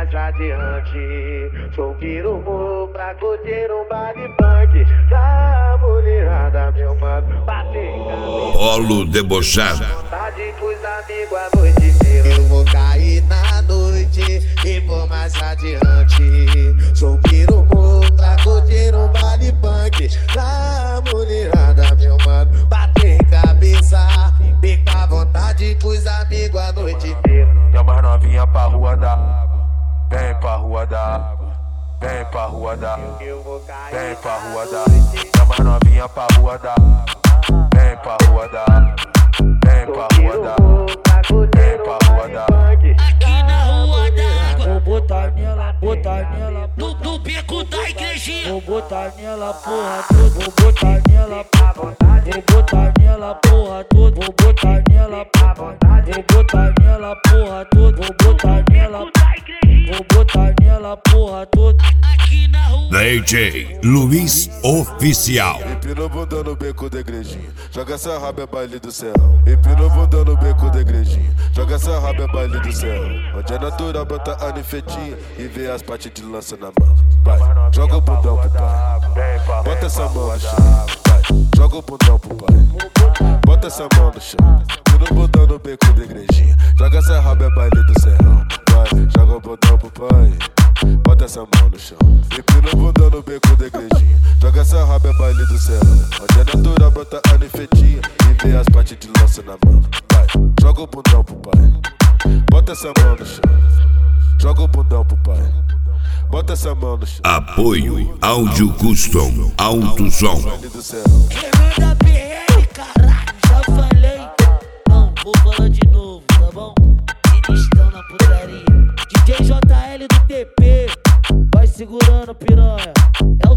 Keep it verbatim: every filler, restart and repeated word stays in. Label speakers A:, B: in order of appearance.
A: mais adiante. Sou pirumu pra curtir um baile funk. Da mulherada, meu mano, bater cabeça.
B: Polo debochado.
A: Vontade pros amigos a noite inteira. Eu vou cair na noite e vou mais adiante. Sou pirumu pra curtir um baile funk. Da mulherada, meu mano, bater cabeça. Fica à vontade pros amigos a noite inteira.
C: Chama as novinha pra rua da água, vem pra rua da água, vem pra rua da água, vem pra rua da água. Chama as novinha pra rua da água, vem pra rua da água, vem pra rua da água, vem pra rua da água.
D: Aqui na rua da água,
E: vou botar nela, botar nela,
D: no, no beco da igrejinha.
E: vou botar nela porra toda, vou botar nela, vou botar nela porra toda, vou botar nela, vou botar nela porra toda, vou botar nela, vou botar nela porra toda.
D: Aqui na rua
B: D J Luiz Oficial.
C: Empina o bundão no beco da igrejinha, joga essa raba é baile do serrão. Empina o bundão no beco da igrejinha, joga essa raba é baile do serrão. Onde é natural bota a ninfetinha e vê as partes de lança na mão. Vai, joga o bundão pro pai, bota essa mão no chão. Vai, joga o bundão pro pai, bota essa mão no chão. Empina o bundão no beco da igrejinha, joga essa raba é baile do serrão. Vai, joga o bundão pro pai, bota essa mão no chão. Empina o bundão no beco da igrejinha, joga essa raba é baile do serrão. Onde é natural bota a ninfetinha e vê as partes de lança na mão. Vai, joga o bundão pro pai, bota essa mão no chão. Joga o bundão pro pai, bota essa mão no chão.
B: Apoio Áudio Custom Alto Som.
C: Baile do serrão.
D: Remanda B R, caralho, já falei. Não, vou falar de novo, tá bom? Sinistão na putaria. D J J L do T P, vai segurando piranha. É o